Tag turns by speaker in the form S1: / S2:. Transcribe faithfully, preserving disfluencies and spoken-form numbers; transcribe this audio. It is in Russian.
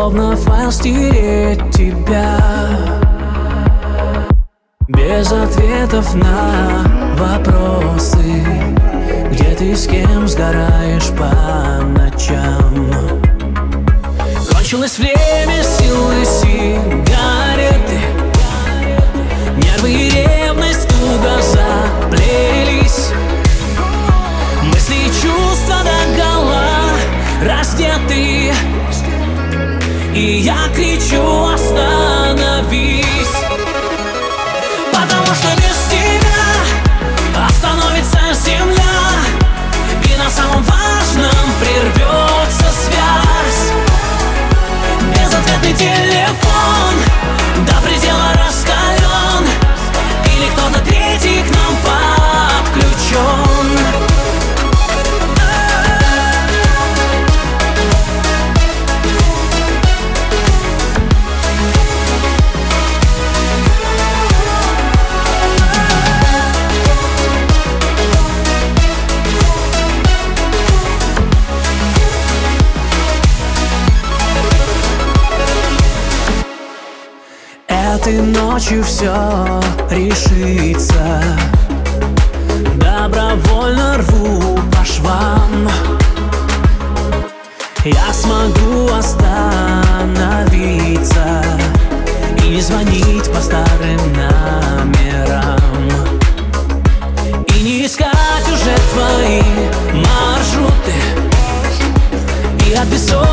S1: словно файл стереть тебя. Без ответов на вопросы, где ты с кем сгораешь по ночам. Кончилось время, силы сигареты, нервы и ревность туго заплелись. Мысли и чувства догола раздеты, и я кричу: остановись. Потому что без тебя остановится земля, и на самом важном прервется связь. Безответный телефон до предела раскален, или кто-то третий к нам подключен. Этой ночью все решится. Добровольно рву по швам. Я смогу остановиться и не звонить по старым номерам, и не искать уже твои маршруты, и от бессонницы